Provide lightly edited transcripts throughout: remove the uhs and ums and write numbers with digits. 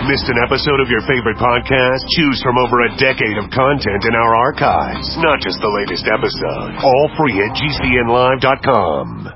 Missed an episode of your favorite podcast? Choose from over a decade of content in our archives, not just the latest episode. All free at GCNlive.com.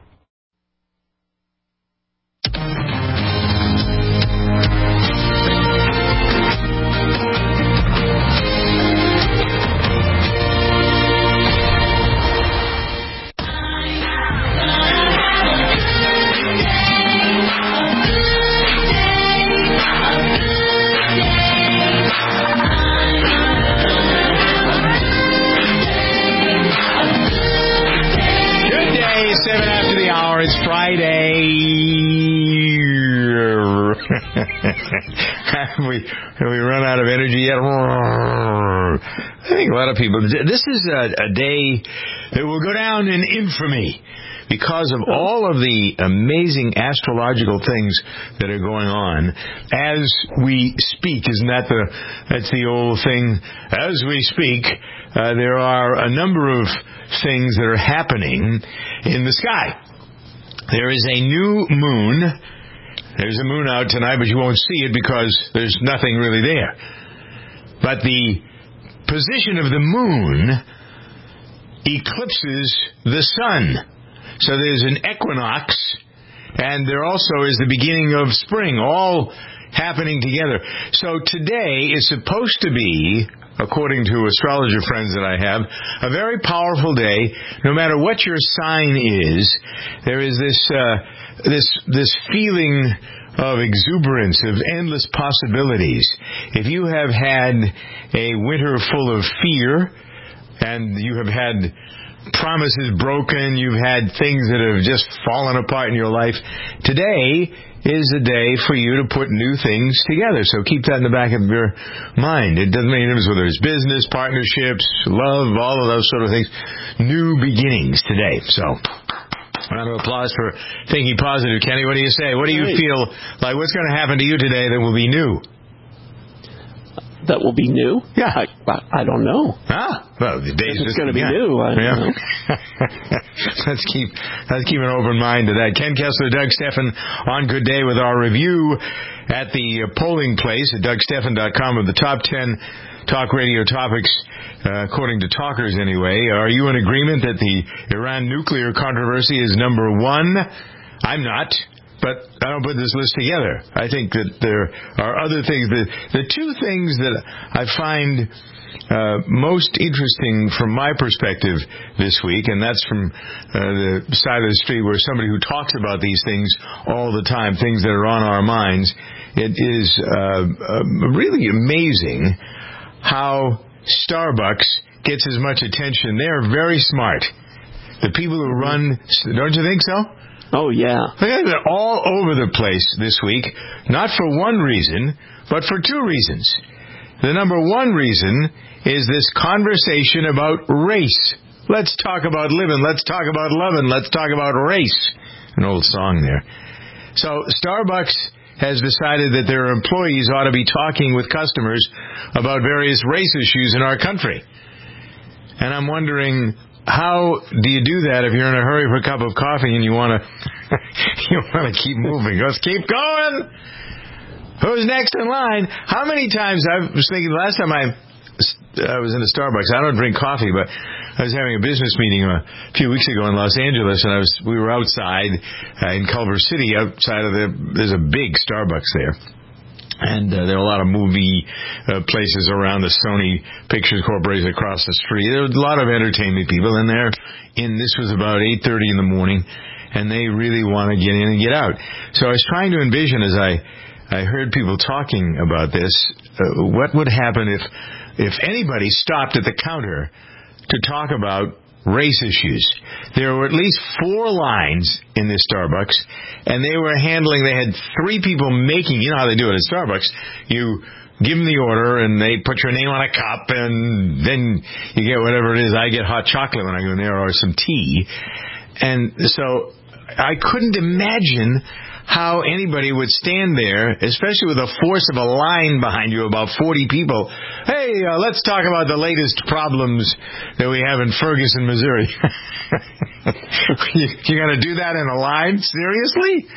It's Friday. Have we run out of energy yet? I think a lot of people. This is a day that will go down in infamy because of all of the amazing astrological things that are going on as we speak. Isn't that's the old thing? As we speak, there are a number of things that are happening in the sky. There is a new moon. There's a moon out tonight, but you won't see it because there's nothing really there. But the position of the moon eclipses the sun. So there's an equinox, and there also is the beginning of spring, all happening together. So today is supposed to be, according to astrologer friends that I have, a very powerful day. No matter what your sign is, there is this feeling of exuberance, of endless possibilities. If you have had a winter full of fear, and you have had promises broken, you've had things that have just fallen apart in your life, today is a day for you to put new things together. So keep that in the back of your mind. It doesn't make any difference whether it's business, partnerships, love, all of those sort of things. New beginnings today. So, round of applause for thinking positive. Kenny, what do you say? What do you feel like? What's going to happen to you today that will be new? That will be new? Yeah. I don't know. Well, the day's just going to be new. I don't know. Let's keep an open mind to that. Ken Kessler, Doug Steffen on Good Day with our review at the polling place at DougSteffen.com of the top 10 talk radio topics, according to talkers anyway. Are you in agreement that the Iran nuclear controversy is number one? I'm not. But I don't put this list together. I think that there are other things. The two things that I find most interesting from my perspective this week, and that's from the side of the street where somebody who talks about these things all the time, things that are on our minds, it is really amazing how Starbucks gets as much attention. They're very smart. The people who run, don't you think so? Oh, yeah. They're all over the place this week, not for one reason, but for two reasons. The number one reason is this conversation about race. Let's talk about living. Let's talk about loving. Let's talk about race. An old song there. So Starbucks has decided that their employees ought to be talking with customers about various race issues in our country. And I'm wondering, how do you do that if you're in a hurry for a cup of coffee and you want to keep moving? Let's keep going. Who's next in line? How many times I was thinking the last time I was in a Starbucks. I don't drink coffee, but I was having a business meeting a few weeks ago in Los Angeles, and we were outside in Culver City. There's a big Starbucks there. And there are a lot of movie places around, the Sony Pictures Corporation across the street. There were a lot of entertainment people in there. This was about 8:30 in the morning, and they really want to get in and get out. So I was trying to envision, as I heard people talking about this, what would happen if anybody stopped at the counter to talk about race issues. There were at least 4 lines in this Starbucks, and they had 3 people making, you know how they do it at Starbucks. You give them the order, and they put your name on a cup, and then you get whatever it is. I get hot chocolate when I go in there, or some tea. And so I couldn't imagine how anybody would stand there, especially with the force of a line behind you, about 40 people. Hey, let's talk about the latest problems that we have in Ferguson, Missouri. You're going to do that in a line? Seriously?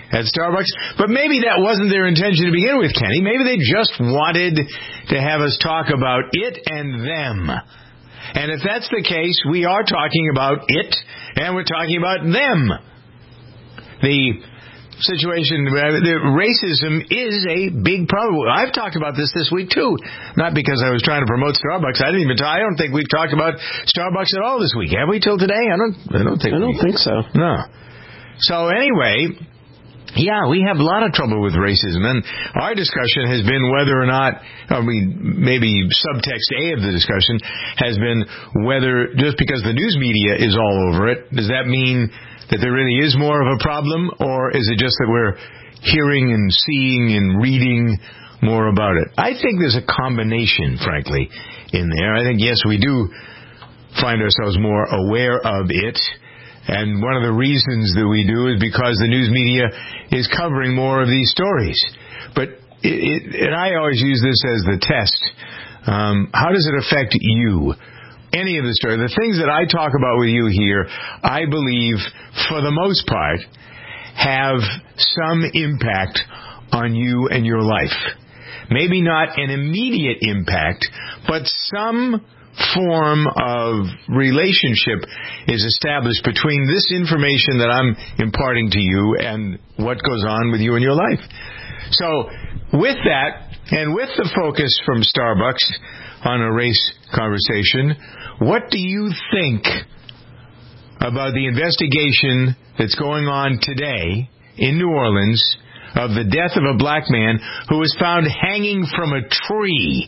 at Starbucks. But maybe that wasn't their intention to begin with, Kenny. Maybe they just wanted to have us talk about it and them. And if that's the case, we are talking about it, and we're talking about them. The situation, racism is a big problem. I've talked about this week, too. Not because I was trying to promote Starbucks. I don't think we've talked about Starbucks at all this week. Have we till today? I don't think so. No. So anyway, yeah, we have a lot of trouble with racism, and our discussion has been whether or not, maybe subtext A of the discussion has been whether, just because the news media is all over it, does that mean that there really is more of a problem, or is it just that we're hearing and seeing and reading more about it? I think there's a combination, frankly, in there. I think, yes, we do find ourselves more aware of it. And one of the reasons that we do is because the news media is covering more of these stories. But and I always use this as the test. How does it affect you? Any of the stories, the things that I talk about with you here, I believe, for the most part, have some impact on you and your life. Maybe not an immediate impact, but some form of relationship is established between this information that I'm imparting to you and what goes on with you in your life. So with that, and with the focus from Starbucks on a race conversation, what do you think about the investigation that's going on today in New Orleans of the death of a black man who was found hanging from a tree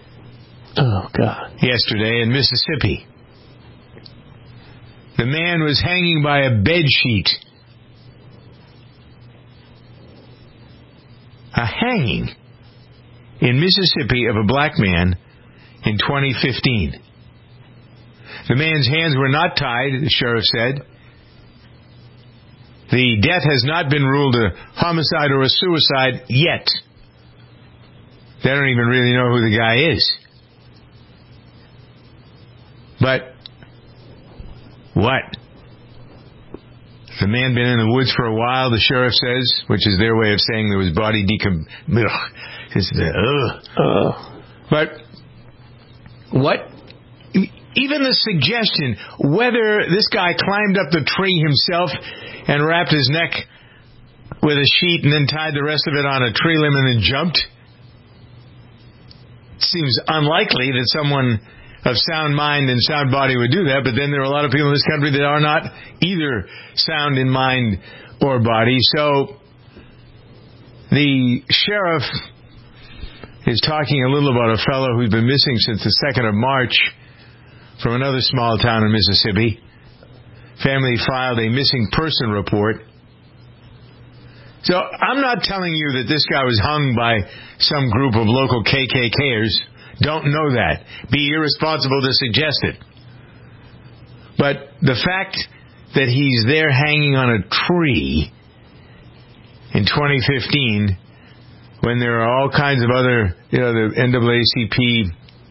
yesterday in Mississippi? The man was hanging by a bedsheet. A hanging in Mississippi of a black man in 2015. The man's hands were not tied, the sheriff said. The death has not been ruled a homicide or a suicide yet. They don't even really know who the guy is. But what? The man been in the woods for a while, the sheriff says, which is their way of saying there was body But what? Even the suggestion whether this guy climbed up the tree himself and wrapped his neck with a sheet and then tied the rest of it on a tree limb and then jumped, seems unlikely that someone of sound mind and sound body would do that, but then there are a lot of people in this country that are not either sound in mind or body. So the sheriff is talking a little about a fellow who's been missing since the 2nd of March from another small town in Mississippi. Family filed a missing person report. So I'm not telling you that this guy was hung by some group of local KKKers. Don't know that. Be irresponsible to suggest it. But the fact that he's there hanging on a tree in 2015, when there are all kinds of other, the NAACP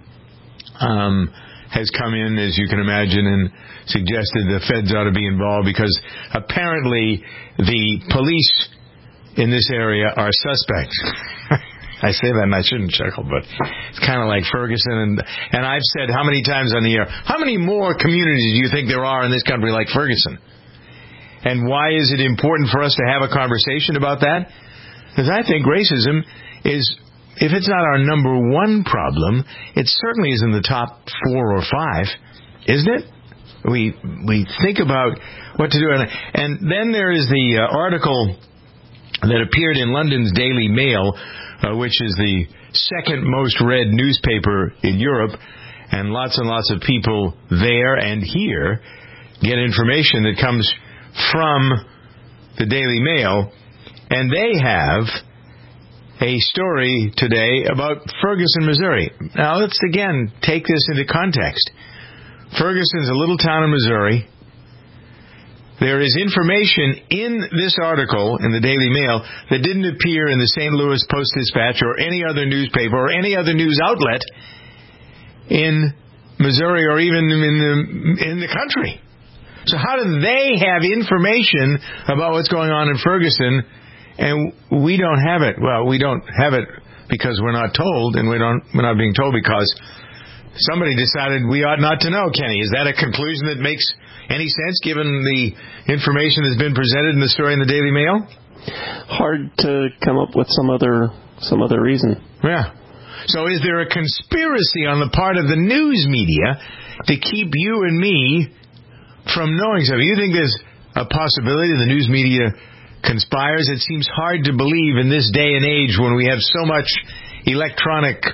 has come in, as you can imagine, and suggested the feds ought to be involved because apparently the police in this area are suspects. I say that and I shouldn't chuckle, but it's kind of like Ferguson. And I've said how many times on the air, how many more communities do you think there are in this country like Ferguson? And why is it important for us to have a conversation about that? Because I think racism is, if it's not our number one problem, it certainly is in the top 4 or 5, isn't it? We think about what to do. And then there is the article that appeared in London's Daily Mail, which is the second most read newspaper in Europe, and lots of people there and here get information that comes from the Daily Mail, and they have a story today about Ferguson, Missouri. Now, let's again take this into context. Ferguson's a little town in Missouri. There is information in this article in the Daily Mail that didn't appear in the St. Louis Post-Dispatch or any other newspaper or any other news outlet in Missouri or even in the country. So how do they have information about what's going on in Ferguson And we don't have it. Well, we don't have it because we're not told, and we're not being told because somebody decided we ought not to know, Kenny. Is that a conclusion that makes any sense given the information that's been presented in the story in the Daily Mail? Hard to come up with some other reason. Yeah. So is there a conspiracy on the part of the news media to keep you and me from knowing something? You think there's a possibility the news media conspires? It seems hard to believe in this day and age when we have so much electronic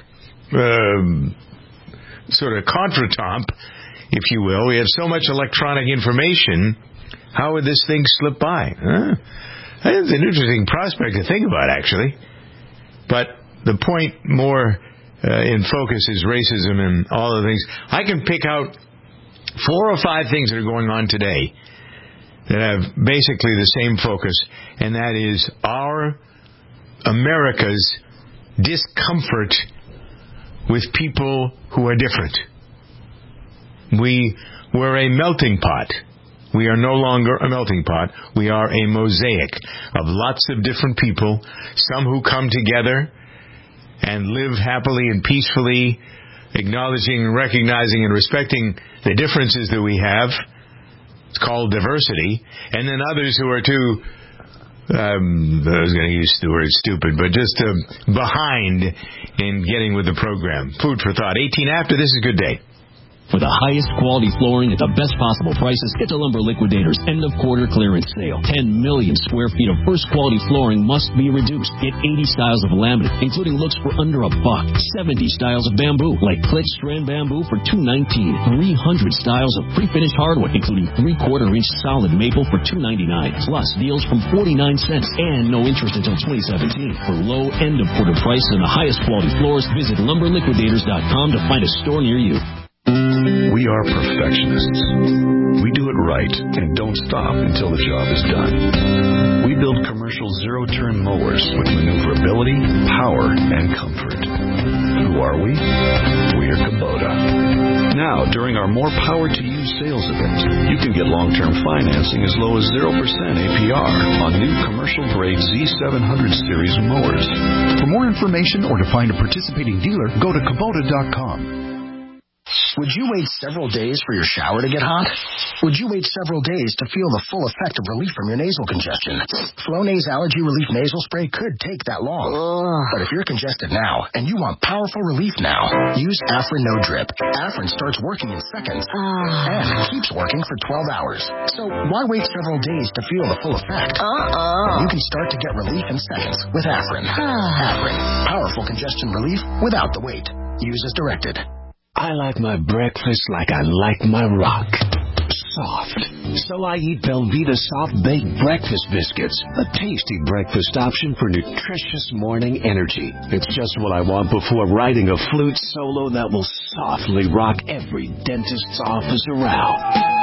sort of contretemps, if you will. We have so much electronic information. How would this thing slip by? It's an interesting prospect to think about, actually. But the point more in focus is racism and all the things. I can pick out 4 or 5 things that are going on today that have basically the same focus, and that is our America's discomfort with people who are different. We're a melting pot. We are no longer a melting pot. We are a mosaic of lots of different people, some who come together and live happily and peacefully, acknowledging, recognizing, and respecting the differences that we have. It's called diversity. And then others who are too, I was going to use the word stupid, but just behind in getting with the program. Food for thought. 18 after. This is Good Day. For the highest quality flooring at the best possible prices, get to Lumber Liquidators' end-of-quarter clearance sale. 10 million square feet of first-quality flooring must be reduced. Get 80 styles of laminate, including looks for under $1. 70 styles of bamboo, like click strand bamboo for $2.19. 300 styles of pre-finished hardwood, including 3/4-inch solid maple for $2.99. Plus deals from 49 cents and no interest until 2017. For low end-of-quarter prices and the highest quality floors, visit LumberLiquidators.com to find a store near you. We are perfectionists. We do it right and don't stop until the job is done. We build commercial zero-turn mowers with maneuverability, power, and comfort. Who are we? We're Kubota. Now, during our More Power to You sales event, you can get long-term financing as low as 0% APR on new commercial-grade Z700 series mowers. For more information or to find a participating dealer, go to Kubota.com. Would you wait several days for your shower to get hot? Would you wait several days to feel the full effect of relief from your nasal congestion? Flonase Allergy Relief Nasal Spray could take that long. But if you're congested now and you want powerful relief now, use Afrin No Drip. Afrin starts working in seconds and keeps working for 12 hours. So why wait several days to feel the full effect? You can start to get relief in seconds with Afrin. Afrin, powerful congestion relief without the wait. Use as directed. I like my breakfast like I like my rock. Soft. So I eat Belvita Soft Baked Breakfast Biscuits, a tasty breakfast option for nutritious morning energy. It's just what I want before writing a flute solo that will softly rock every dentist's office around.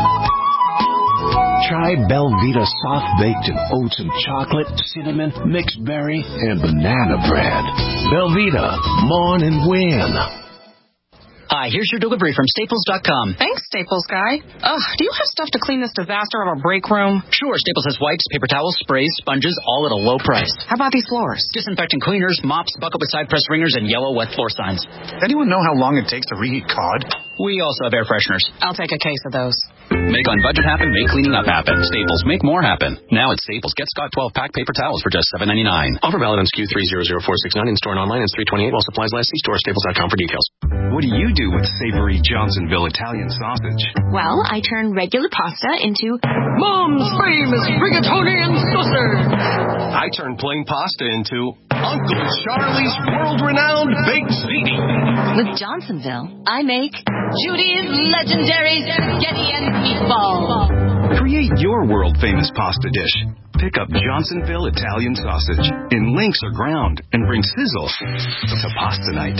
Try Belvita Soft Baked in oats and chocolate, cinnamon, mixed berry, and banana bread. Belvita, mourn and win. Hi, here's your delivery from Staples.com. Thanks, Staples guy. Do you have stuff to clean this disaster of a break room? Sure, Staples has wipes, paper towels, sprays, sponges, all at a low price. How about these floors? Disinfectant cleaners, mops, bucket with side press ringers, and yellow wet floor signs. Anyone know how long it takes to reheat cod? We also have air fresheners. I'll take a case of those. Make on budget happen, make cleaning up happen. Staples, make more happen. Now at Staples, get Scott 12-pack paper towels for just $7.99. Offer valid on SKU 300469 in store and online. It's $3.28 while supplies last. See store Staples.com for details. What do you do with savory Johnsonville Italian sausage? Well, I turn regular pasta into Mom's famous rigatoni and sausage. I turn plain pasta into Uncle Charlie's world-renowned baked ziti. With Johnsonville, I make Judy's legendary spaghetti and meatballs. Create your world-famous pasta dish. Pick up Johnsonville Italian sausage in links or ground and bring sizzle to pasta night.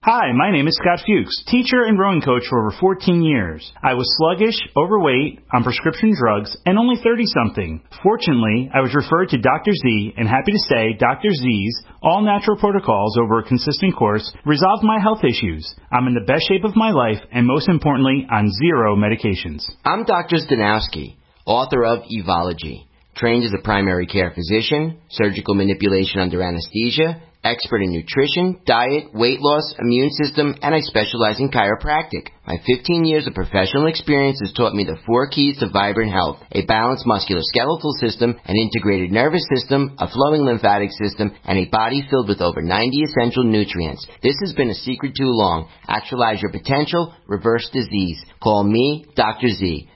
Hi, my name is Scott Fuchs, teacher and rowing coach for over 14 years. I was sluggish, overweight, on prescription drugs, and only 30-something. Fortunately, I was referred to Dr. Z, and happy to say Dr. Z's all-natural protocols over a consistent course resolved my health issues. I'm in the best shape of my life, and most importantly, on 0 medications. I'm Dr. Stanowski, author of Evology, trained as a primary care physician, surgical manipulation under anesthesia, expert in nutrition, diet, weight loss, immune system, and I specialize in chiropractic. My 15 years of professional experience has taught me the 4 keys to vibrant health: a balanced musculoskeletal system, an integrated nervous system, a flowing lymphatic system, and a body filled with over 90 essential nutrients. This has been a secret too long. Actualize your potential, reverse disease. Call me, Dr. Z.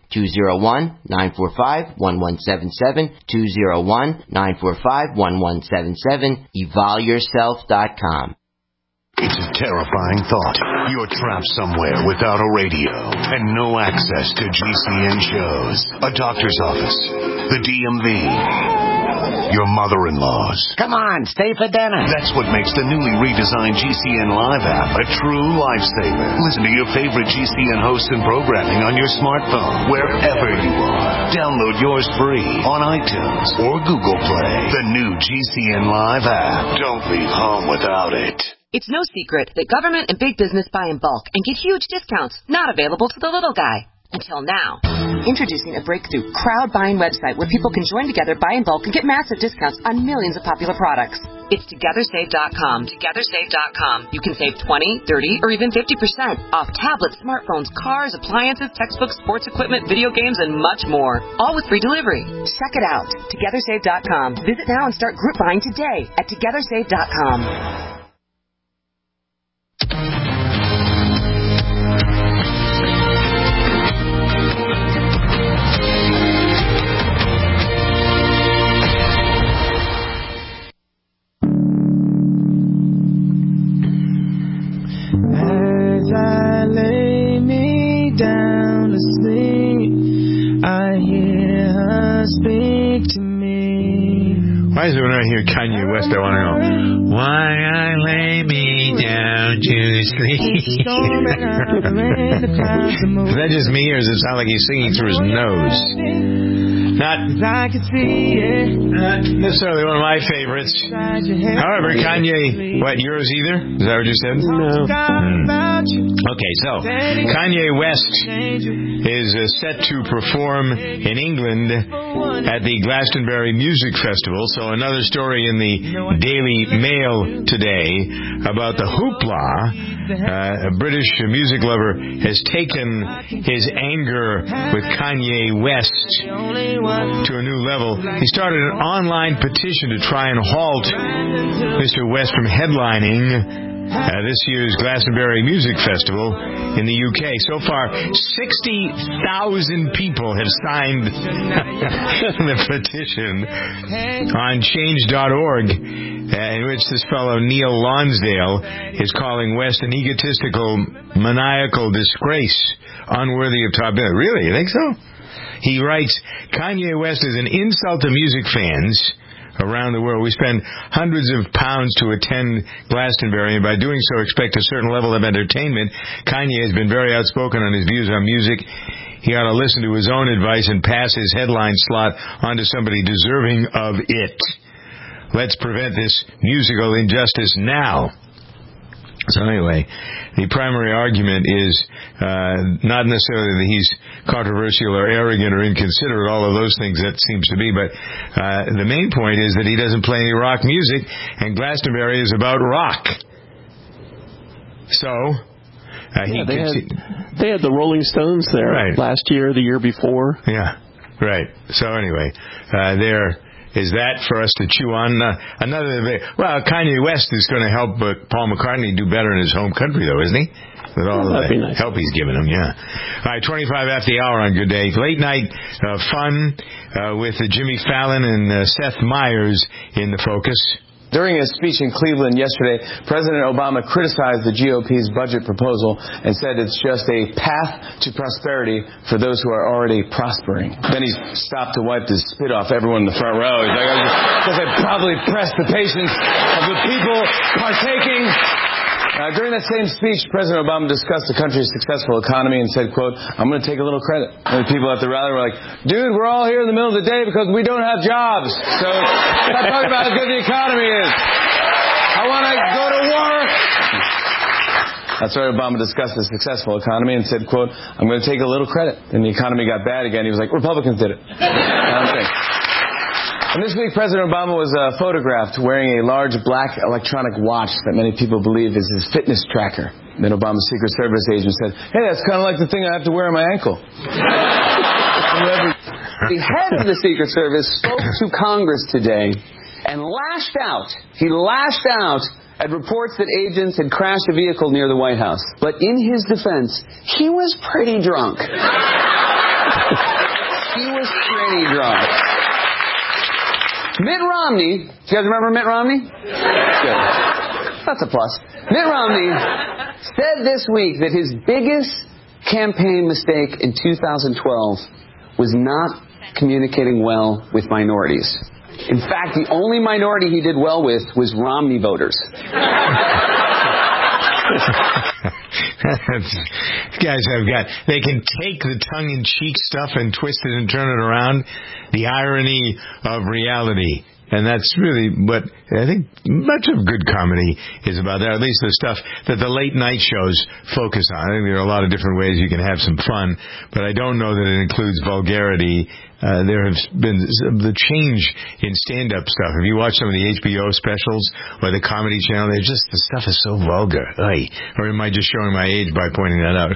201-945-1177, 201-945-1177, evolyourself.com. It's a terrifying thought. You're trapped somewhere without a radio and no access to GCN shows, a doctor's office, the DMV, your mother-in-law's. Come on, stay for dinner. That's what makes the newly redesigned GCN Live app a true lifesaver. Listen to your favorite GCN hosts and programming on your smartphone, wherever you are. Download yours free on iTunes or Google Play. The new GCN Live app. Don't leave home without it. It's no secret that government and big business buy in bulk and get huge discounts not available to the little guy. Until now. Introducing a breakthrough crowd buying website where people can join together, buy in bulk, and get massive discounts on millions of popular products. It's TogetherSave.com. TogetherSave.com. You can save 20, 30, or even 50% off tablets, smartphones, cars, appliances, textbooks, sports equipment, video games, and much more. All with free delivery. Check it out. TogetherSave.com. Visit now and start group buying today at TogetherSave.com. As I lay me down to sleep, I hear her speak to me. Why is it when I hear Kanye West, I want to know, why I lay me down to sleep? Is that just me, or does it sound like he's singing through his nose? Not necessarily one of my favorites. However, Kanye, what, yours either? Is that what you said? No. Okay, so Kanye West is set to perform in England at the Glastonbury Music Festival. So another story in the Daily Mail today about the hoopla. A British music lover has taken his anger with Kanye West to a new level. He started an online petition to try and halt Mr. West from headlining this year's Glastonbury Music Festival in the UK. So far, 60,000 people have signed the petition on change.org, in which this fellow Neil Lonsdale is calling West an egotistical, maniacal disgrace, unworthy of top billing. Really? You think so? He writes, Kanye West is an insult to music fans around the world. We spend hundreds of pounds to attend Glastonbury, and by doing so expect a certain level of entertainment. Kanye has been very outspoken on his views on music. He ought to listen to his own advice and pass his headline slot on to somebody deserving of it. Let's prevent this musical injustice now. So anyway, the primary argument is not necessarily that he's controversial or arrogant or inconsiderate, all of those things that seems to be, but the main point is that he doesn't play any rock music, and Glastonbury is about rock. So they had the Rolling Stones there last year, the year before. Yeah, right. So anyway, there is that for us to chew on. Kanye West is going to help Paul McCartney do better in his home country, though, isn't he? With all the help he's given him, yeah. All right, 25 after the hour on Good Day. Late night fun with Jimmy Fallon and Seth Meyers in the focus. During a speech in Cleveland yesterday, President Obama criticized the GOP's budget proposal and said it's just a path to prosperity for those who are already prospering. Then he stopped to wipe the spit off everyone in the front row. He's like, because I probably pressed the patience of the people partaking During that same speech, President Obama discussed the country's successful economy and said, quote, I'm going to take a little credit. And the people at the rally were like, dude, we're all here in the middle of the day because we don't have jobs. So stop talking about how good the economy is. I want to go to work. That's why Obama discussed the successful economy and said, quote, I'm going to take a little credit. And the economy got bad again. He was like, Republicans did it. And this week, President Obama was photographed wearing a large black electronic watch that many people believe is his fitness tracker. Then Obama's Secret Service agent said, hey, that's kind of like the thing I have to wear on my ankle. The head of the Secret Service spoke to Congress today and lashed out. He lashed out at reports that agents had crashed a vehicle near the White House. But in his defense, he was pretty drunk. He was pretty drunk. Mitt Romney, do you guys remember Mitt Romney? Good. That's a plus. Mitt Romney said this week that his biggest campaign mistake in 2012 was not communicating well with minorities. In fact, the only minority he did well with was Romney voters. Guys they can take the tongue-in-cheek stuff and twist it and turn it around. The irony of reality. And that's really what I think much of good comedy is about there, at least the stuff that the late night shows focus on. I think there are a lot of different ways you can have some fun, but I don't know that it includes vulgarity. There has been the change in stand-up stuff. If you watch some of the HBO specials or the Comedy Channel, the stuff is so vulgar. Or am I just showing my age by pointing that out?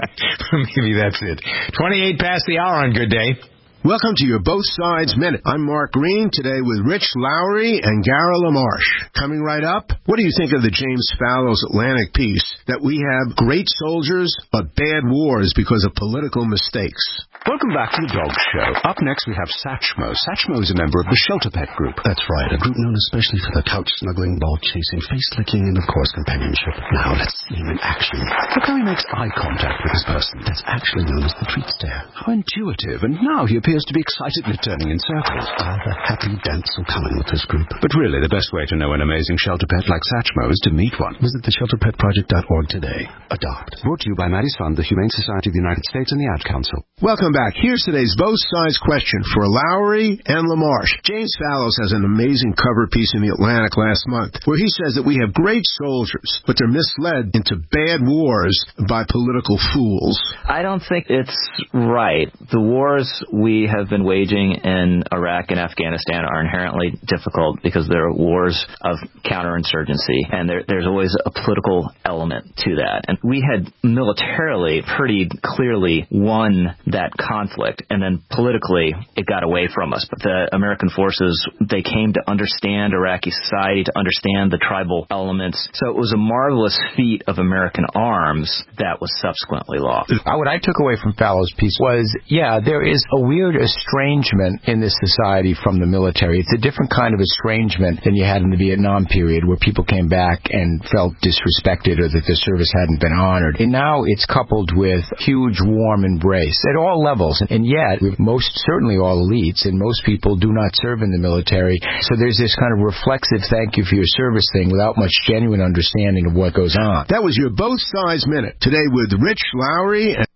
Maybe that's it. 28 past the hour on Good Day. Welcome to your Both Sides Minute. I'm Mark Green, today with Rich Lowry and Gara LaMarche. Coming right up, what do you think of the James Fallows Atlantic piece that we have great soldiers but bad wars because of political mistakes? Welcome back to the Dog Show. Up next we have Satchmo. Satchmo is a member of the Shelter Pet Group. That's right, a group known especially for the couch-snuggling, ball-chasing, face-licking, and of course companionship. Now let's see him in action. Look how he makes eye contact with his person. That's actually known as the treat stare. How intuitive, and now he appears to be excitedly turning in circles. The happy dance will come in with this group. But really, the best way to know an amazing shelter pet like Satchmo is to meet one. Visit theshelterpetproject.org today. Adopt. Brought to you by Maddie's Fund, the Humane Society of the United States, and the Ad Council. Welcome back. Here's today's Both Sides question for Lowry and LaMarche. James Fallows has an amazing cover piece in The Atlantic last month where he says that we have great soldiers, but they're misled into bad wars by political fools. I don't think it's right. The wars we have been waging in Iraq and Afghanistan are inherently difficult because they're wars of counterinsurgency, and there's always a political element to that. And we had militarily pretty clearly won that conflict, and then politically it got away from us. But the American forces, they came to understand Iraqi society, to understand the tribal elements. So it was a marvelous feat of American arms that was subsequently lost. What I took away from Fallows' piece was, there is a weird estrangement in this society from the military. It's a different kind of estrangement than you had in the Vietnam period, where people came back and felt disrespected or that their service hadn't been honored. And now it's coupled with huge warm embrace at all levels. And yet, most certainly all elites, and most people do not serve in the military. So there's this kind of reflexive thank you for your service thing without much genuine understanding of what goes on. That was your Both Sides Minute. Today with Rich Lowry and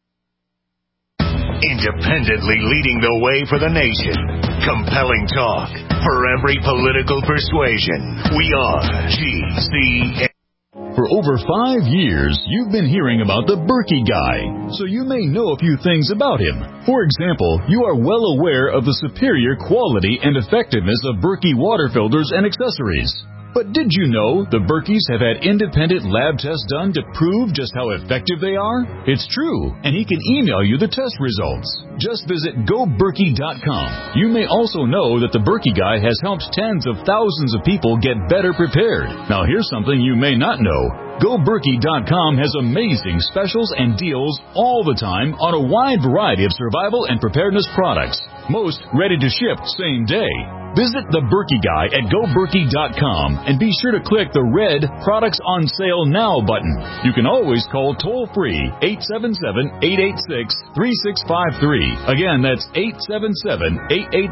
independently leading the way for the nation. Compelling talk for every political persuasion. We are GCN. For over 5 years, you've been hearing about the Berkey Guy, so you may know a few things about him. For example, you are well aware of the superior quality and effectiveness of Berkey water filters and accessories. But did you know the Berkeys have had independent lab tests done to prove just how effective they are? It's true, and he can email you the test results. Just visit GoBerkey.com. You may also know that the Berkey Guy has helped tens of thousands of people get better prepared. Now here's something you may not know. GoBerkey.com has amazing specials and deals all the time on a wide variety of survival and preparedness products. Most ready to ship same day. Visit the Berkey Guy at GoBerkey.com and be sure to click the red Products on Sale Now button. You can always call toll-free 877-886-3653. Again, that's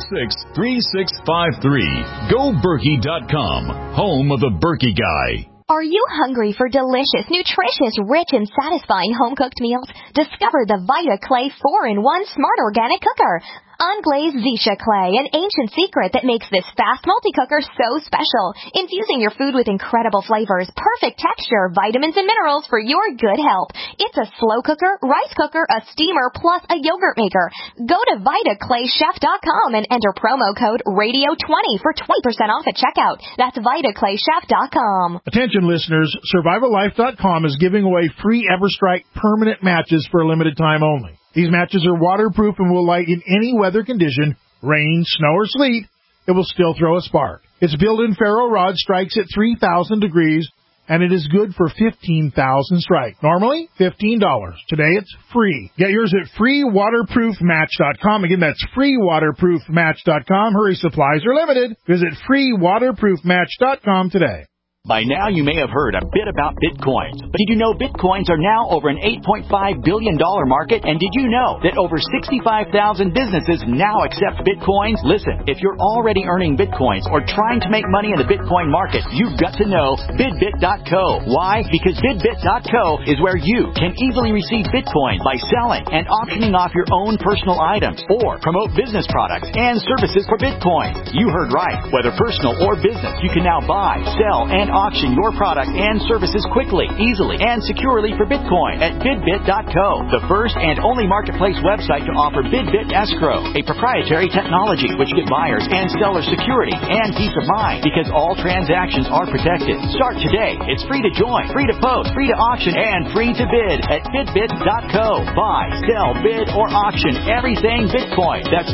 877-886-3653. GoBerkey.com, home of the Berkey Guy. Are you hungry for delicious, nutritious, rich, and satisfying home-cooked meals? Discover the Vita Clay 4-in-1 Smart Organic Cooker. Unglazed Zisha clay, an ancient secret that makes this fast multi-cooker so special. Infusing your food with incredible flavors, perfect texture, vitamins, and minerals for your good health. It's a slow cooker, rice cooker, a steamer, plus a yogurt maker. Go to VitaClayChef.com and enter promo code RADIO20 for 20% off at checkout. That's VitaClayChef.com. Attention listeners, SurvivalLife.com is giving away free EverStrike permanent matches for a limited time only. These matches are waterproof and will light in any weather condition, rain, snow, or sleet. It will still throw a spark. Its built-in ferro rod strikes at 3,000 degrees, and it is good for 15,000 strikes. Normally, $15. Today, it's free. Get yours at freewaterproofmatch.com. Again, that's freewaterproofmatch.com. Hurry, supplies are limited. Visit freewaterproofmatch.com today. By now, you may have heard a bit about Bitcoins. But did you know Bitcoins are now over an $8.5 billion market? And did you know that over 65,000 businesses now accept Bitcoins? Listen, if you're already earning Bitcoins or trying to make money in the Bitcoin market, you've got to know BidBit.co. Why? Because BidBit.co is where you can easily receive Bitcoin by selling and auctioning off your own personal items or promote business products and services for Bitcoin. You heard right. Whether personal or business, you can now buy, sell, and auction your product and services quickly, easily, and securely for Bitcoin at BidBit.co, the first and only marketplace website to offer BidBit Escrow, a proprietary technology which gives buyers and sellers security and peace of mind because all transactions are protected. Start today. It's free to join, free to post, free to auction, and free to bid at BidBit.co. Buy, sell, bid, or auction everything Bitcoin. That's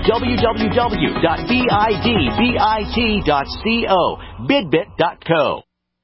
www.bidbit.co. BidBit.co.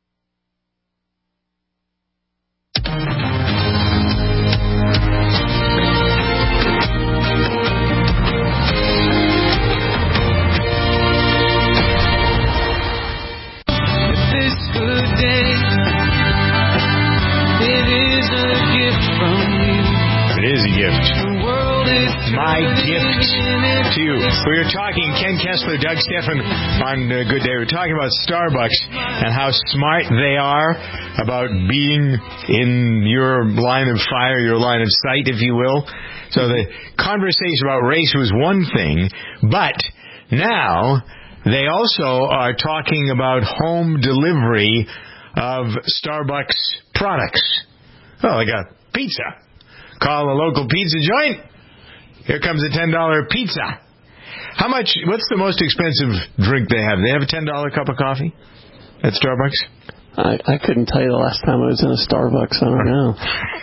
My gift to you. We were talking, Ken Kessler, Doug Stephan on Good Day. We were talking about Starbucks and how smart they are about being in your line of fire, your line of sight, if you will. So the conversation about race was one thing, but now they also are talking about home delivery of Starbucks products. Oh, they got pizza. Call a local pizza joint. Here comes a $10 pizza. How much? What's the most expensive drink they have? They have a $10 cup of coffee at Starbucks? I couldn't tell you the last time I was in a Starbucks. I don't know.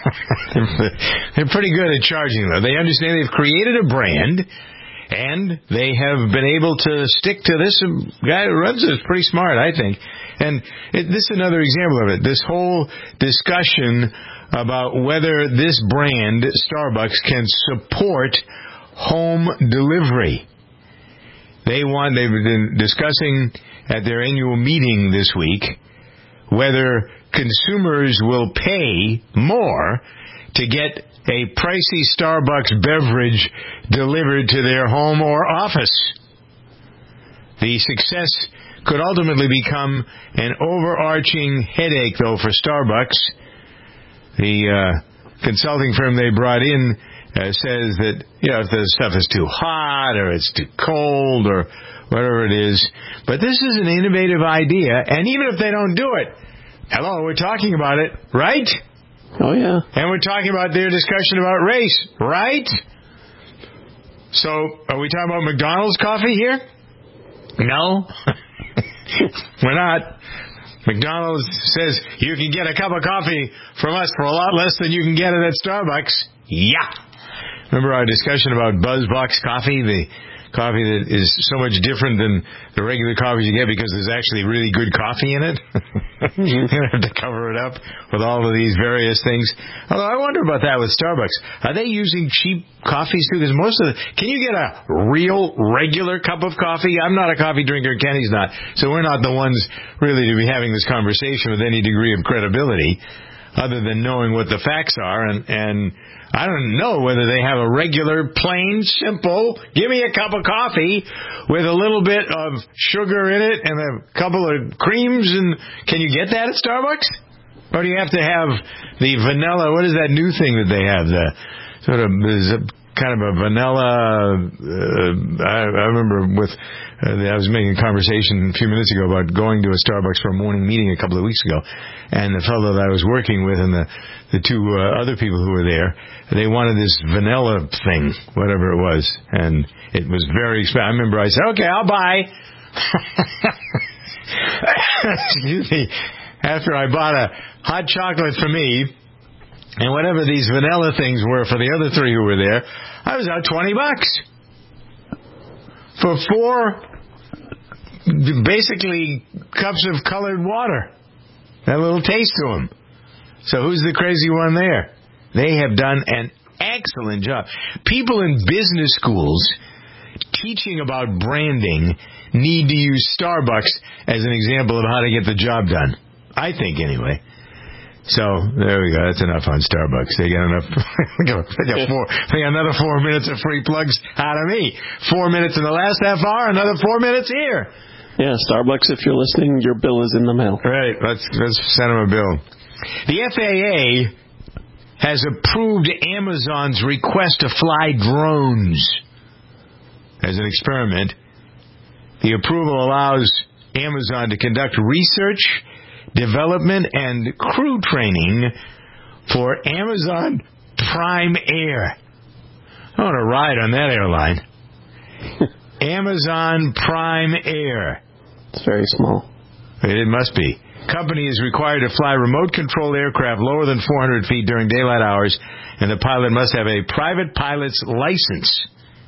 They're pretty good at charging, though. They understand they've created a brand, and they have been able to stick to this. Guy who runs it is pretty smart, I think. And this is another example of it. This whole discussion about whether this brand, Starbucks, can support home delivery. They've been discussing at their annual meeting this week whether consumers will pay more to get a pricey Starbucks beverage delivered to their home or office. The success could ultimately become an overarching headache, though, for Starbucks. The consulting firm they brought in says that, if the stuff is too hot or it's too cold or whatever it is. But this is an innovative idea, and even if they don't do it, hello, we're talking about it, right? Oh, yeah. And we're talking about their discussion about race, right? So, are we talking about McDonald's coffee here? No. We're not. McDonald's says you can get a cup of coffee from us for a lot less than you can get it at Starbucks. Yeah. Remember our discussion about BuzzBox coffee, the coffee that is so much different than the regular coffee you get because there's actually really good coffee in it? You don't have to cover it up with all of these various things. Although I wonder about that with Starbucks. Are they using cheap coffees too? Because can you get a real, regular cup of coffee? I'm not a coffee drinker. Kenny's not. So we're not the ones really to be having this conversation with any degree of credibility. other than knowing what the facts are, and I don't know whether they have a regular, plain, simple, give me a cup of coffee with a little bit of sugar in it and a couple of creams, and can you get that at Starbucks? Or do you have to have the vanilla, what is that new thing that they have, the sort of, there's a kind of a vanilla, I remember with, I was making a conversation a few minutes ago about going to a Starbucks for a morning meeting a couple of weeks ago, and the fellow that I was working with and the two other people who were there, they wanted this vanilla thing, whatever it was, and it was very expensive. I remember I said, okay, I'll buy. Excuse me. After I bought a hot chocolate for me, and whatever these vanilla things were for the other three who were there, I was out $20 for 4 basically cups of colored water. That little taste to them. So who's the crazy one there? They have done an excellent job. People in business schools teaching about branding need to use Starbucks as an example of how to get the job done. I think, anyway. So, there we go. That's enough on Starbucks. They got enough. They got another 4 minutes of free plugs out of me. 4 minutes in the last half hour, another 4 minutes here. Yeah, Starbucks, if you're listening, your bill is in the mail. Right. Let's send them a bill. The FAA has approved Amazon's request to fly drones as an experiment. The approval allows Amazon to conduct research, development, and crew training for Amazon Prime Air. I want to ride on that airline. Amazon Prime Air. It's very small. It must be. Company is required to fly remote-controlled aircraft lower than 400 feet during daylight hours, and the pilot must have a private pilot's license.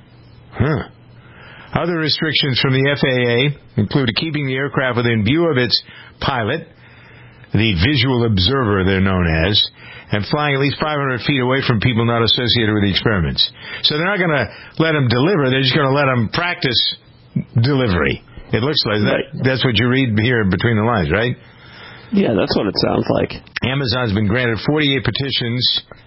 Other restrictions from the FAA include keeping the aircraft within view of its pilot, the visual observer they're known as, and flying at least 500 feet away from people not associated with the experiments. So they're not going to let them deliver, they're just going to let them practice delivery. It looks like that's what you read here between the lines, right? Yeah, that's what it sounds like. Amazon's been granted 48 petitions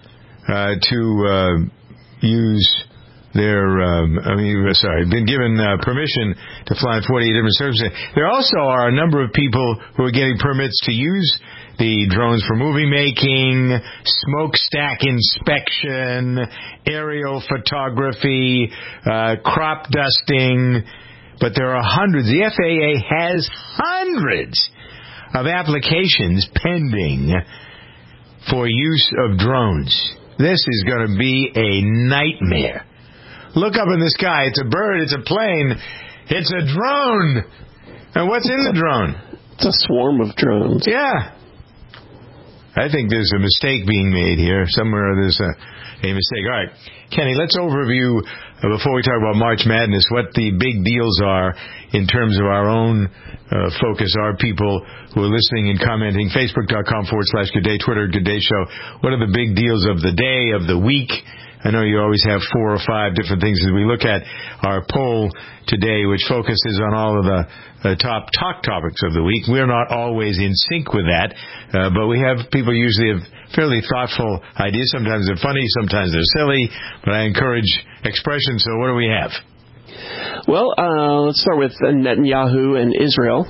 to use their, been given permission to fly in 48 different circumstances. There also are a number of people who are getting permits to use the drones for movie making, smokestack inspection, aerial photography, crop dusting, but there are hundreds. The FAA has hundreds of applications pending for use of drones. This is going to be a nightmare. Look up in the sky. It's a bird. It's a plane. It's a drone. And what's in the drone? It's a swarm of drones. Yeah. I think there's a mistake being made here. Somewhere there's a mistake. All right. Kenny, let's overview, before we talk about March Madness, what the big deals are in terms of our own focus, our people who are listening and commenting. Facebook.com/Good Day, Twitter, Good Day Show. What are the big deals of the day, of the week? I know you always have 4 or 5 different things as we look at our poll today, which focuses on all of the top talk topics of the week. We're not always in sync with that, but we have people usually have fairly thoughtful ideas. Sometimes they're funny, sometimes they're silly, but I encourage expression. So what do we have? Well, let's start with Netanyahu and Israel.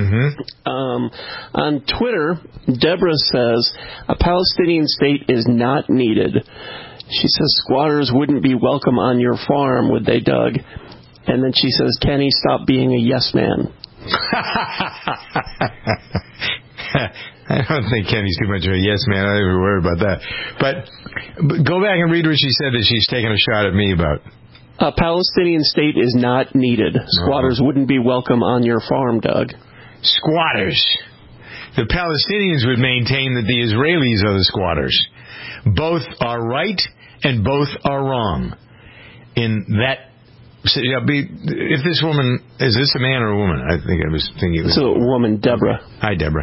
On Twitter, Deborah says, a Palestinian state is not needed. She says squatters wouldn't be welcome on your farm, would they, Doug? And then she says, Kenny, stop being a yes man. I don't think Kenny's too much of a yes man. I don't even worry about that. But go back and read what she said that she's taking a shot at me about. A Palestinian state is not needed. Squatters wouldn't be welcome on your farm, Doug. Squatters. The Palestinians would maintain that the Israelis are the squatters. Both are right and both are wrong. In that, if this woman, is this a man or a woman? I think I was thinking it was a woman, Deborah. Hi, Deborah.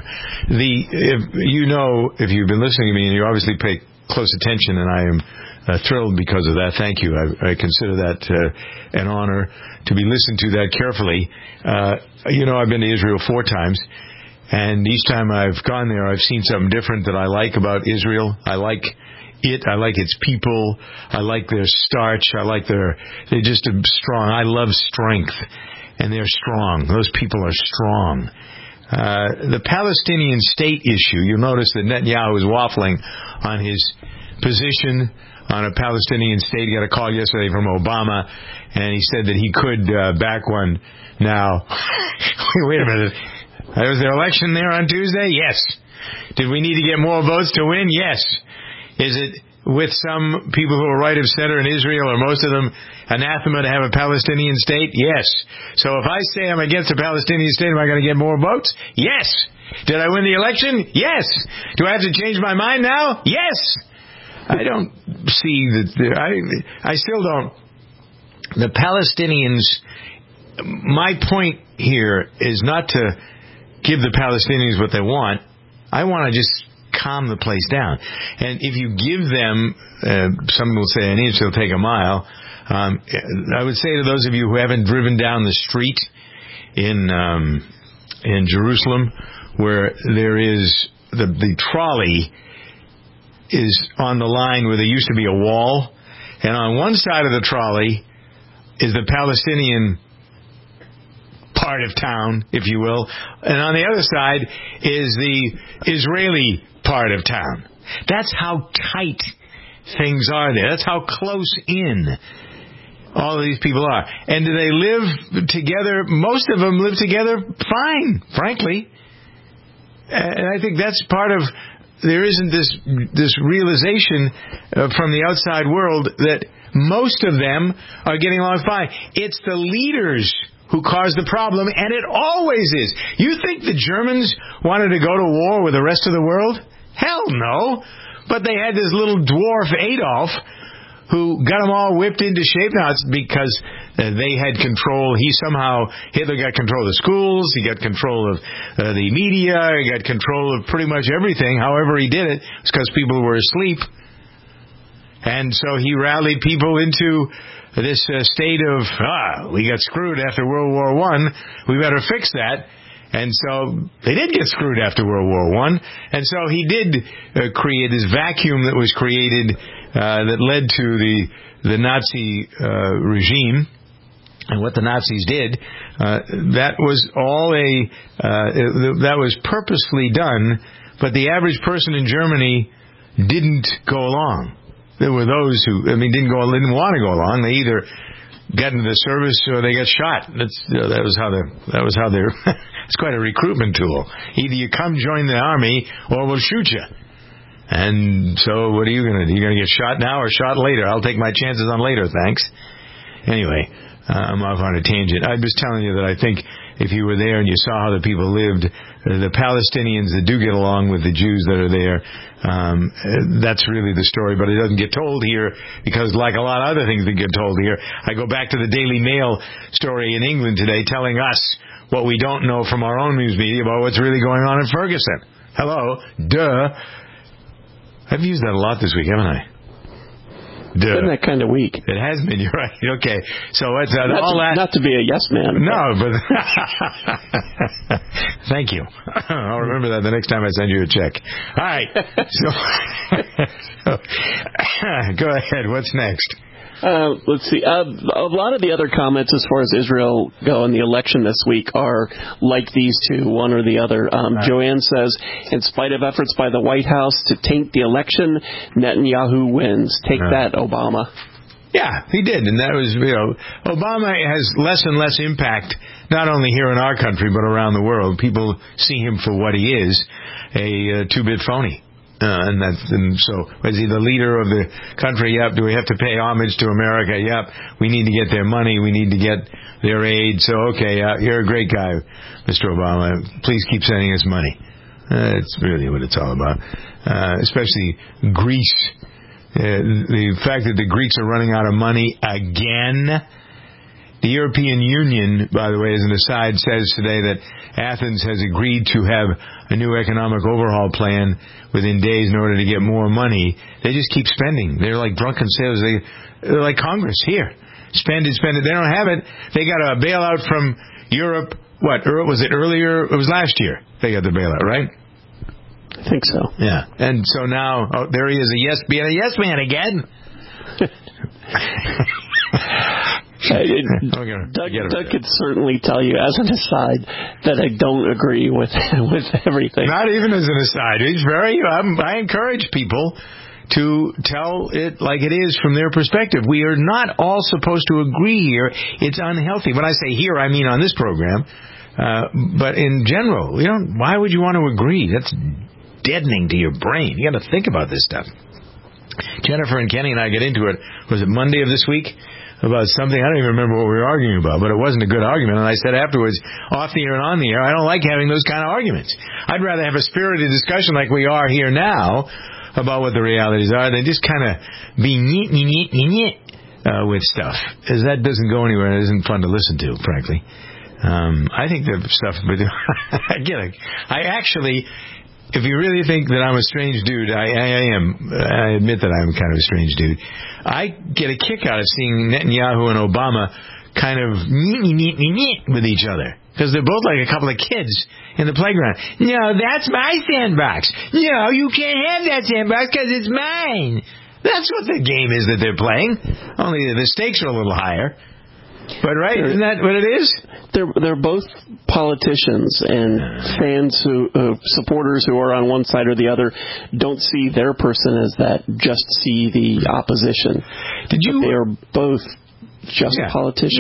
If you've been listening to me, and you obviously pay close attention, and I am thrilled because of that. Thank you. I consider that an honor to be listened to that carefully. I've been to Israel 4 times. And each time I've gone there, I've seen something different that I like about Israel. I like it. I like its people. I like their starch. They're just strong. I love strength. And they're strong. Those people are strong. The Palestinian state issue, you'll notice that Netanyahu is waffling on his position on a Palestinian state. He got a call yesterday from Obama, and he said that he could back one now. Wait a minute. Was there election there on Tuesday? Yes. Did we need to get more votes to win? Yes. Is it with some people who are right of center in Israel, or most of them, anathema to have a Palestinian state? Yes. So if I say I'm against a Palestinian state, am I going to get more votes? Yes. Did I win the election? Yes. Do I have to change my mind now? Yes. I don't see that. I still don't. The Palestinians, my point here is not to give the Palestinians what they want. I want to just calm the place down. And if you give them, some will say an inch, they'll take a mile. I would say to those of you who haven't driven down the street in Jerusalem, where there is the trolley is on the line where there used to be a wall, and on one side of the trolley is the Palestinian part of town, if you will, and on the other side is the Israeli part of town. That's how tight things are there. That's how close in all of these people are. And do they live together? Most of them live together fine, frankly. And I think that's part of, there isn't this realization from the outside world that most of them are getting along fine. It's the leaders who caused the problem, and it always is. You think the Germans wanted to go to war with the rest of the world? Hell no. But they had this little dwarf Adolf who got them all whipped into shape. Now it's because they had control. Hitler got control of the schools. He got control of the media. He got control of pretty much everything. However he did it, it's because people were asleep. And so he rallied people into this state of, we got screwed after World War I. We better fix that. And so they did get screwed after World War I. And so he did create this vacuum that was created that led to the Nazi regime. And what the Nazis did, that was all that was purposely done. But the average person in Germany didn't go along. There were those who, didn't want to go along. They either got into the service or they got shot. That was how they're. It's quite a recruitment tool. Either you come join the army or we'll shoot you. And so what are you going to do? You're going to get shot now or shot later? I'll take my chances on later, thanks. Anyway, I'm off on a tangent. I was telling you that I think if you were there and you saw how the people lived, the Palestinians that do get along with the Jews that are there, that's really the story, but it doesn't get told here because like a lot of other things that get told here, I go back to the Daily Mail story in England today telling us what we don't know from our own news media about what's really going on in Ferguson. Hello. Duh. I've used that a lot this week, haven't I? It's been that kind of week. It has been, you're right. Okay. So it's not to be a yes man. No, but thank you. I'll remember that the next time I send you a check. All right. So go ahead. What's next? Let's see. A lot of the other comments as far as Israel go in the election this week are like these two, one or the other. Joanne says, in spite of efforts by the White House to taint the election, Netanyahu wins. Take that, Obama. Yeah, he did. And that was, Obama has less and less impact, not only here in our country, but around the world. People see him for what he is, a two-bit phony. And so is he the leader of the country? Yep. Do we have to pay homage to America? Yep. We need to get their money. We need to get their aid. So, okay, you're a great guy, Mr. Obama. Please keep sending us money. That's really what it's all about. Especially Greece. The fact that the Greeks are running out of money again. The European Union, by the way, as an aside, says today that Athens has agreed to have a new economic overhaul plan within days in order to get more money. They just keep spending. They're like drunken sailors. They're like Congress. Here, spend it, spend it. They don't have it. They got a bailout from Europe Was it earlier? It was last year they got the bailout, right? I think so. Yeah. And so now, there he is, being a yes man again. Doug could certainly tell you, as an aside, that I don't agree with everything. Not even as an aside. I encourage people to tell it like it is from their perspective. We are not all supposed to agree here. It's unhealthy. When I say here, I mean on this program. But in general, why would you want to agree? That's deadening to your brain. You got to think about this stuff. Jennifer and Kenny and I get into it. Was it Monday of this week? About something. I don't even remember what we were arguing about, but it wasn't a good argument. And I said afterwards, off the air and on the air, I don't like having those kind of arguments. I'd rather have a spirited discussion like we are here now about what the realities are than just kind of be with stuff, as that doesn't go anywhere and it isn't fun to listen to, frankly. I think the stuff we do, I actually, if you really think that I'm a strange dude, I am. I admit that I'm kind of a strange dude. I get a kick out of seeing Netanyahu and Obama kind of with each other, because they're both like a couple of kids in the playground. No, that's my sandbox. No, you can't have that sandbox because it's mine. That's what the game is that they're playing. Only the stakes are a little higher. But right, isn't that what it is? They're both politicians, and fans supporters who are on one side or the other don't see their person as that. Just see the opposition. They are both just politicians.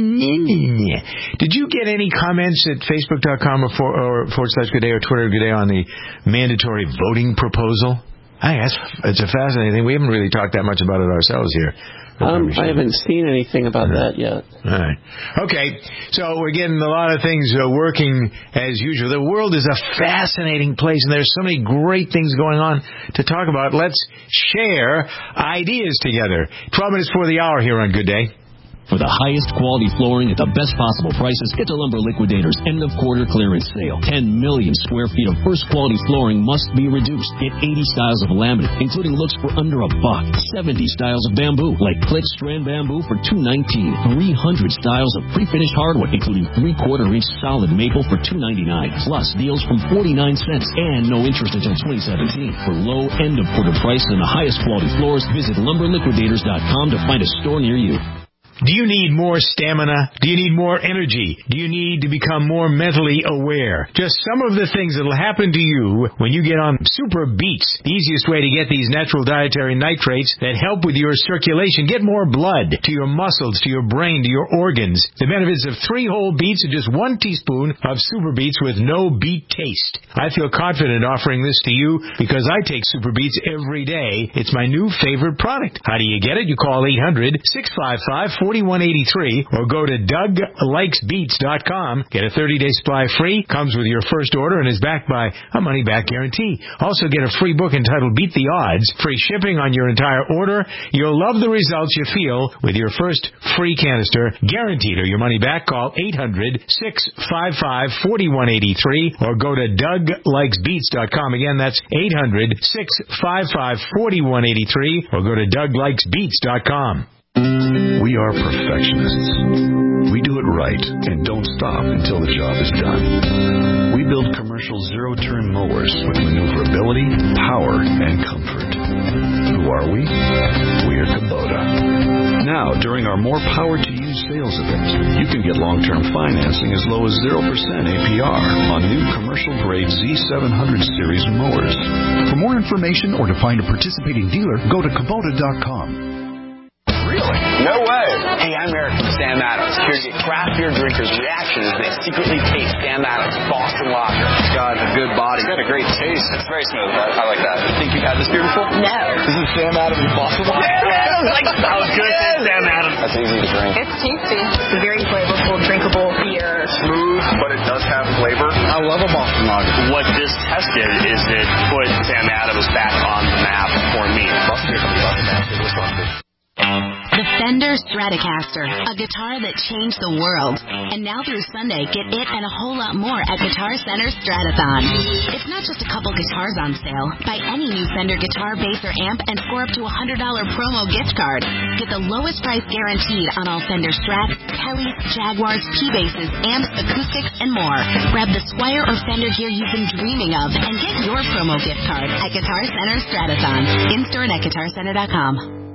Did you get any comments at Facebook.com or /Good Day or Twitter Good Day on the mandatory voting proposal? It's a fascinating thing. We haven't really talked that much about it ourselves here. I haven't seen anything about that yet. All right. Okay. So we're getting a lot of things working as usual. The world is a fascinating place, and there's so many great things going on to talk about. Let's share ideas together. 12 minutes before the hour here on Good Day. For the highest quality flooring at the best possible prices, get to Lumber Liquidators' end-of-quarter clearance sale. 10 million square feet of first-quality flooring must be reduced. Get 80 styles of laminate, including looks for under $1. 70 styles of bamboo, like clip strand bamboo for $2.19. 300 styles of pre-finished hardwood, including 3/4-inch solid maple for $2.99. Plus deals from 49 cents and no interest until 2017. For low end-of-quarter price and the highest quality floors, visit LumberLiquidators.com to find a store near you. Do you need more stamina? Do you need more energy? Do you need to become more mentally aware? Just some of the things that will happen to you when you get on Super Beets, the easiest way to get these natural dietary nitrates that help with your circulation. Get more blood to your muscles, to your brain, to your organs. The benefits of 3 whole beets and just 1 teaspoon of Super Beets with no beet taste. I feel confident offering this to you because I take Super Beets every day. It's my new favorite product. How do you get it? You call 800-655-4183 or go to DougLikesBeets.com. Get a 30-day supply free, comes with your first order, and is backed by a money-back guarantee. Also get a free book entitled Beat the Odds, free shipping on your entire order. You'll love the results you feel with your first free canister, guaranteed, or your money back. Call 800-655-4183 or go to DougLikesBeets.com. Again, that's 800-655-4183 or go to DougLikesBeets.com. We are perfectionists. We do it right and don't stop until the job is done. We build commercial zero-turn mowers with maneuverability, power, and comfort. Who are we? We are Kubota. Now, during our More Power to You sales event, you can get long-term financing as low as 0% APR on new commercial-grade Z700 series mowers. For more information or to find a participating dealer, go to Kubota.com. Really? No way. Hey, I'm Eric from Sam Adams, here to get craft beer drinkers' reaction as they secretly taste Sam Adams Boston Lager. It's got a good body. It's got a great taste. It's very smooth. I like that. Think you've had this beer before? No. This is Sam Adams Boston Lager. That was good. Sam Adams. That's easy to drink. It's tasty. It's a very flavorful, drinkable beer. Smooth, but it does have flavor. I love a Boston Lager. What this test did is it put Sam Adams back on the map for me. Boston Beer Company, Boston, Massachusetts, Wisconsin. The Fender Stratocaster, a guitar that changed the world. And now through Sunday, get it and a whole lot more at Guitar Center Stratathon. It's not just a couple guitars on sale. Buy any new Fender guitar, bass, or amp and score up to a $100 promo gift card. Get the lowest price guaranteed on all Fender Strats, Kellys, Jaguars, P-Basses, amps, acoustics, and more. Grab the Squier or Fender gear you've been dreaming of and get your promo gift card at Guitar Center Stratathon. In-store and at GuitarCenter.com.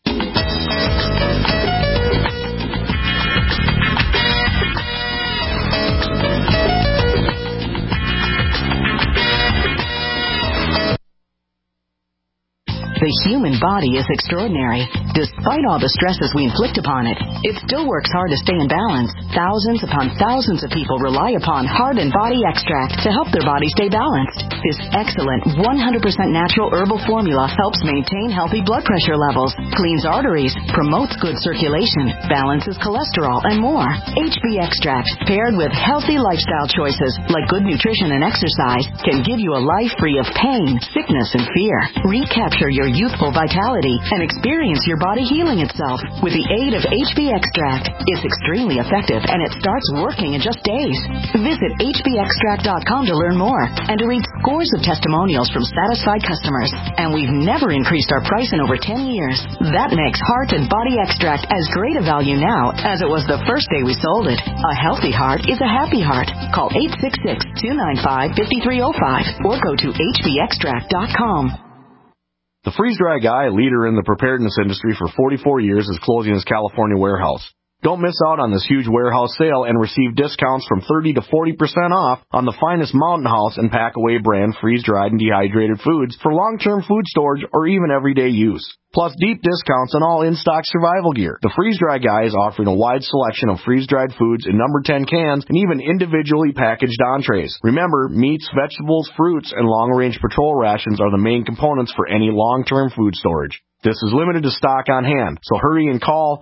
The human body is extraordinary. Despite all the stresses we inflict upon it, it still works hard to stay in balance. Thousands upon thousands of people rely upon Heart and Body Extract to help their body stay balanced. This excellent 100% natural herbal formula helps maintain healthy blood pressure levels, cleans arteries, promotes good circulation, balances cholesterol, and more. HB Extract, paired with healthy lifestyle choices like good nutrition and exercise, can give you a life free of pain, sickness, and fear. Recapture your youthful vitality and experience your body healing itself with the aid of HB Extract. It's extremely effective and it starts working in just days. Visit hbextract.com to learn more and to read scores of testimonials from satisfied customers. And we've never increased our price in over 10 years. That makes Heart and Body Extract as great a value now as it was the first day we sold it. A healthy heart is a happy heart. Call 866-295-5305 or go to hbextract.com. The freeze-dry guy, leader in the preparedness industry for 44 years, is closing his California warehouse. Don't miss out on this huge warehouse sale and receive discounts from 30 to 40% off on the finest Mountain House and Packaway brand freeze-dried and dehydrated foods for long-term food storage or even everyday use. Plus deep discounts on all in-stock survival gear. The Freeze-Dry Guy is offering a wide selection of freeze-dried foods in number 10 cans and even individually packaged entrees. Remember, meats, vegetables, fruits, and long-range patrol rations are the main components for any long-term food storage. This is limited to stock on hand, so hurry and call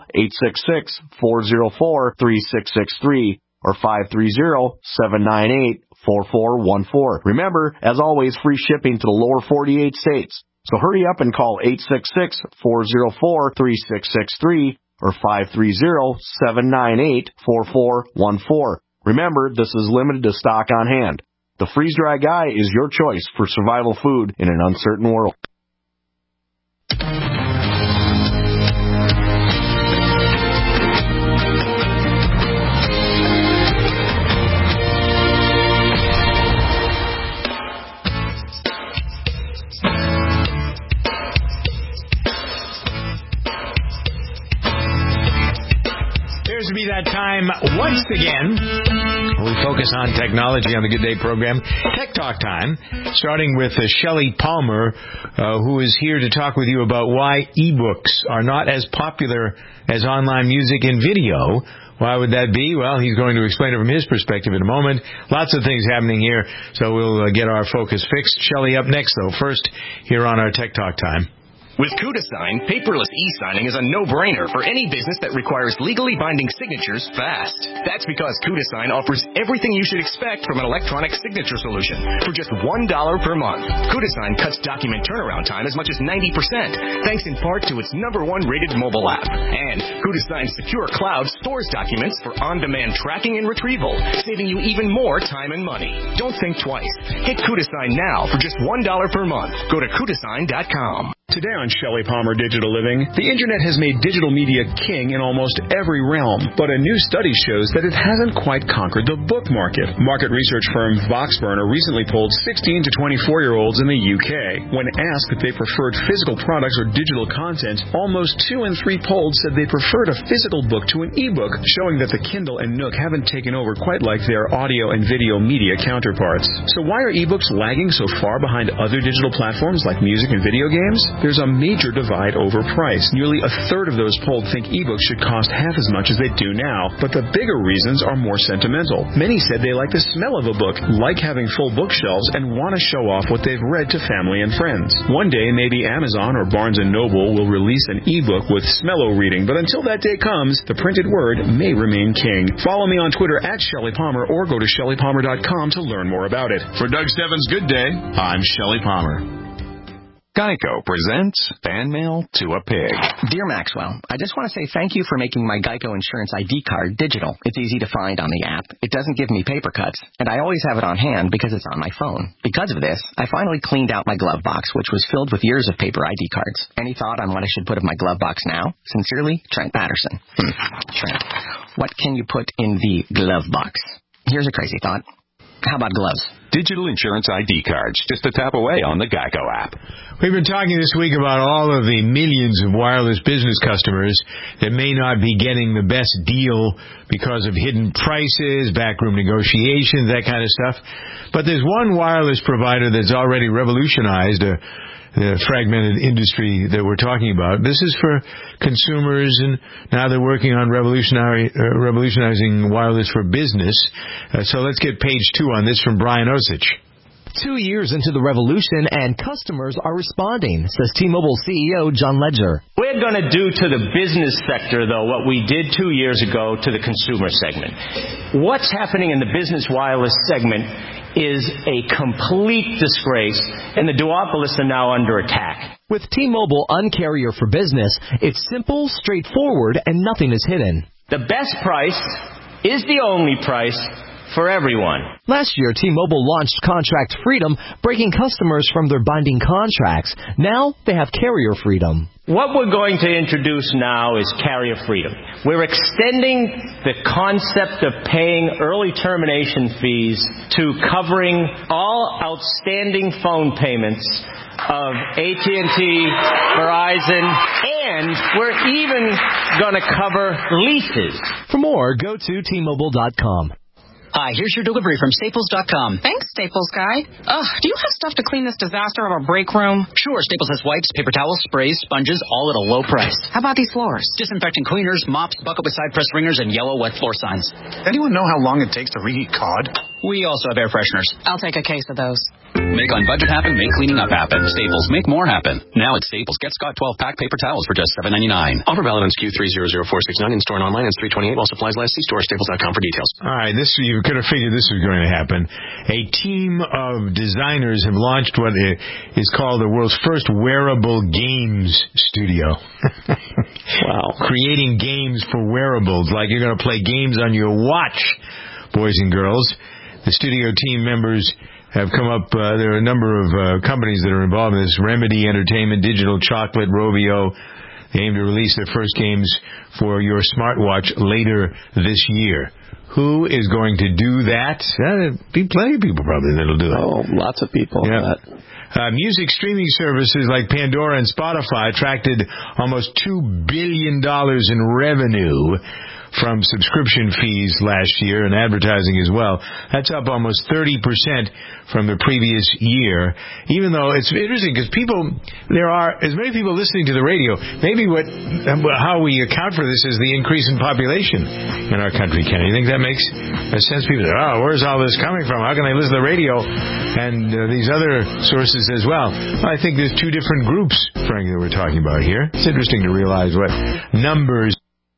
866-404-3663 or 530-798-4414. Remember, as always, free shipping to the lower 48 states. So hurry up and call 866-404-3663 or 530-798-4414. Remember, this is limited to stock on hand. The Freeze-Dry Guy is your choice for survival food in an uncertain world. Appears to be that time once again. We focus on technology on the Good Day program. Tech Talk time, starting with Shelley Palmer, who is here to talk with you about why ebooks are not as popular as online music and video. Why would that be? Well, he's going to explain it from his perspective in a moment. Lots of things happening here, so we'll get our focus fixed. Shelley up next, though. First, here on our Tech Talk time. With CudaSign, paperless e-signing is a no-brainer for any business that requires legally binding signatures fast. That's because CudaSign offers everything you should expect from an electronic signature solution for just $1 per month. CudaSign cuts document turnaround time as much as 90%, thanks in part to its #1 rated mobile app. And CudaSign's secure cloud stores documents for on-demand tracking and retrieval, saving you even more time and money. Don't think twice. Hit CudaSign now for just $1 per month. Go to CudaSign.com. Today on Shelley Palmer Digital Living, the Internet has made digital media king in almost every realm, but a new study shows that it hasn't quite conquered the book market. Market research firm Voxburner recently polled 16 to 24-year-olds in the UK. When asked if they preferred physical products or digital content, almost 2 in 3 polled said they preferred a physical book to an ebook, showing that the Kindle and Nook haven't taken over quite like their audio and video media counterparts. So why are ebooks lagging so far behind other digital platforms like music and video games? There's a major divide over price. Nearly a third of those polled think ebooks should cost half as much as they do now, but the bigger reasons are more sentimental. Many said they like the smell of a book, like having full bookshelves, and want to show off what they've read to family and friends. One day, maybe Amazon or Barnes & Noble will release an ebook with Smello reading, but until that day comes, the printed word may remain king. Follow me on Twitter at Shelley Palmer or go to ShelleyPalmer.com to learn more about it. For Doug Stebbins' Good Day, I'm Shelley Palmer. Geico presents Fan Mail to a Pig. Dear Maxwell, I just want to say thank you for making my Geico Insurance ID card digital. It's easy to find on the app. It doesn't give me paper cuts, and I always have it on hand because it's on my phone. Because of this, I finally cleaned out my glove box, which was filled with years of paper ID cards. Any thought on what I should put in my glove box now? Sincerely, Trent Patterson. Trent, what can you put in the glove box? Here's a crazy thought. How about gloves? Digital insurance ID cards, just a tap away on the Geico app. We've been talking this week about all of the millions of wireless business customers that may not be getting the best deal because of hidden prices, backroom negotiations, that kind of stuff. But there's one wireless provider that's already revolutionized the fragmented industry that we're talking about. This is for consumers, and now they're working on revolutionizing wireless for business. So let's get page 2 on this from Brian Osich. 2 years into the revolution, and customers are responding, says T-Mobile CEO John Legere. We're going to do to the business sector, though, what we did 2 years ago to the consumer segment. What's happening in the business wireless segment is a complete disgrace, and the duopolists are now under attack. With T-Mobile Un-carrier for Business, it's simple, straightforward, and nothing is hidden. The best price is the only price for everyone. Last year, T-Mobile launched Contract Freedom, breaking customers from their binding contracts. Now they have carrier freedom. What we're going to introduce now is carrier freedom. We're extending the concept of paying early termination fees to covering all outstanding phone payments of AT&T, Verizon, and we're even going to cover leases. For more, go to T-Mobile.com. Hi, here's your delivery from Staples.com. Thanks, Staples guy. Do you have stuff to clean this disaster of our break room? Sure, Staples has wipes, paper towels, sprays, sponges, all at a low price. How about these floors? Disinfecting cleaners, mops, bucket with side press ringers, and yellow wet floor signs. Anyone know how long it takes to reheat cod? We also have air fresheners. I'll take a case of those. Make on budget happen, make cleaning up happen. Staples, make more happen. Now at Staples, get Scott 12-pack paper towels for just $7.99. Offer valid on SKU 300469 in store and online. It's $3.28 while supplies last. See store Staples.com for details. All right, you could have figured this was going to happen. A team of designers have launched what is called the world's first wearable games studio. Wow. Creating games for wearables, like you're going to play games on your watch, boys and girls. The studio team members have come up, there are a number of companies that are involved in this. Remedy Entertainment, Digital Chocolate, Rovio. They aim to release their first games for your smartwatch later this year. Who is going to do that? There'll be plenty of people probably that'll do it. Oh, lots of people. Yeah. Music streaming services like Pandora and Spotify attracted almost $2 billion in revenue from subscription fees last year and advertising as well. That's up almost 30% from the previous year. Even though it's interesting because there are as many people listening to the radio. Maybe how we account for this is the increase in population in our country, Ken. You think that makes a sense? People say, where's all this coming from? How can they listen to the radio and these other sources as well? I think there's two different groups, Frank, that we're talking about here. It's interesting to realize what numbers.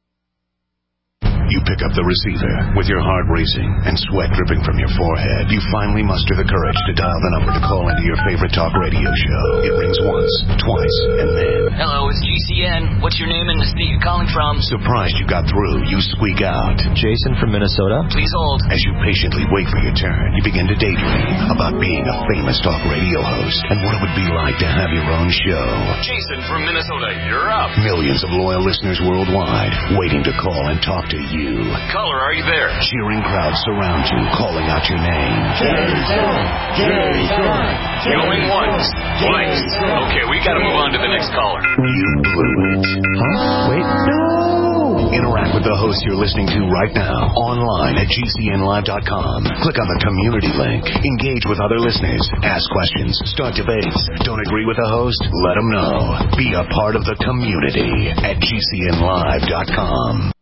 You pick up the receiver with your heart racing and sweat dripping from your forehead. You finally muster the courage to dial the number to call into your favorite talk radio show. It rings once, twice, and then... Hello, it's GCN. What's your name and the state you're calling from? Surprised you got through, you squeak out. Jason from Minnesota. Please hold. As you patiently wait for your turn, you begin to daydream about being a famous talk radio host and what it would be like to have your own show. Jason from Minnesota, you're up. Millions of loyal listeners worldwide waiting to call and talk to you. Caller, are you there? Cheering crowds surround you, calling out your name. Jason! Going once, twice. Okay, we gotta move on to the next caller. You blew it. Huh? Wait, no! Interact with the host you're listening to right now, online at GCNlive.com. Click on the community link. Engage with other listeners. Ask questions. Start debates. Don't agree with the host? Let them know. Be a part of the community at GCNlive.com.